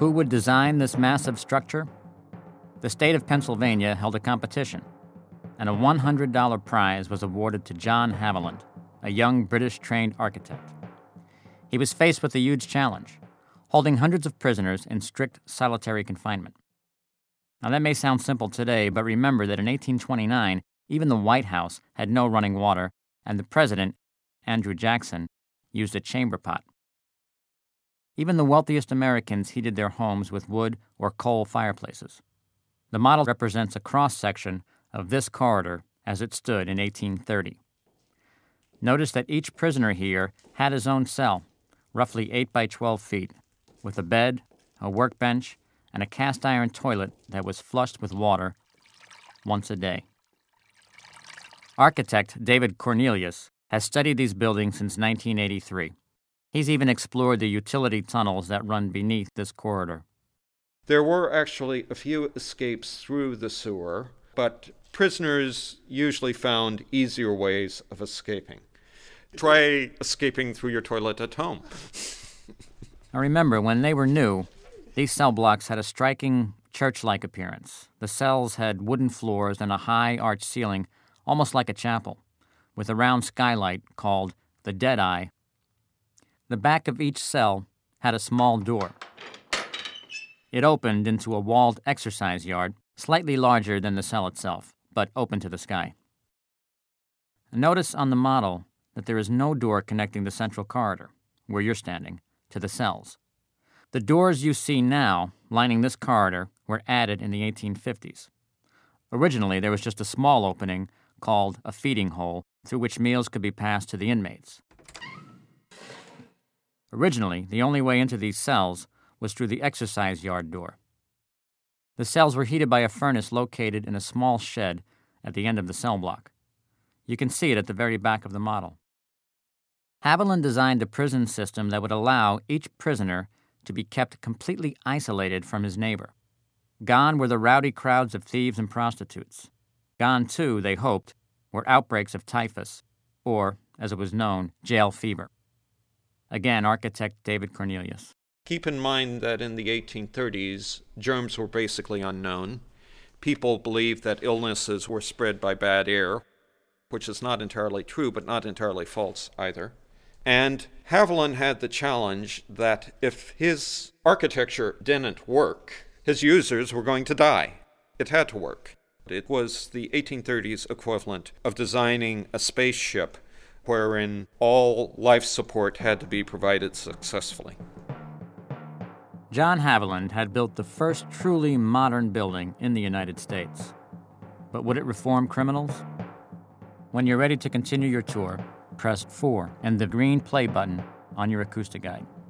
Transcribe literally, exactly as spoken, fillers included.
Who would design this massive structure? The state of Pennsylvania held a competition, and a one hundred dollars prize was awarded to John Haviland, a young British-trained architect. He was faced with a huge challenge, holding hundreds of prisoners in strict solitary confinement. Now that may sound simple today, but remember that in eighteen twenty-nine, even the White House had no running water, and the president, Andrew Jackson, used a chamber pot. Even the wealthiest Americans heated their homes with wood or coal fireplaces. The model represents a cross-section of this corridor as it stood in eighteen thirty. Notice that each prisoner here had his own cell, roughly eight by twelve feet, with a bed, a workbench, and a cast-iron toilet that was flushed with water once a day. Architect David Cornelius has studied these buildings since nineteen eighty-three. He's even explored the utility tunnels that run beneath this corridor. There were actually a few escapes through the sewer, but prisoners usually found easier ways of escaping. Try escaping through your toilet at home. Now remember, when they were new, these cell blocks had a striking church-like appearance. The cells had wooden floors and a high arched ceiling, almost like a chapel, with a round skylight called the Dead Eye. The back of each cell had a small door. It opened into a walled exercise yard, slightly larger than the cell itself, but open to the sky. Notice on the model that there is no door connecting the central corridor, where you're standing, to the cells. The doors you see now, lining this corridor, were added in the eighteen fifties. Originally, there was just a small opening called a feeding hole through which meals could be passed to the inmates. Originally, the only way into these cells was through the exercise yard door. The cells were heated by a furnace located in a small shed at the end of the cell block. You can see it at the very back of the model. Haviland designed a prison system that would allow each prisoner to be kept completely isolated from his neighbor. Gone were the rowdy crowds of thieves and prostitutes. Gone, too, they hoped, were outbreaks of typhus, or, as it was known, jail fever. Again, architect David Cornelius. Keep in mind that in the eighteen thirties, germs were basically unknown. People believed that illnesses were spread by bad air, which is not entirely true, but not entirely false either. And Haviland had the challenge that if his architecture didn't work, his users were going to die. It had to work. It was the eighteen thirties equivalent of designing a spaceship wherein all life support had to be provided successfully. John Haviland had built the first truly modern building in the United States. But would it reform criminals? When you're ready to continue your tour, press four and the green play button on your acoustic guide.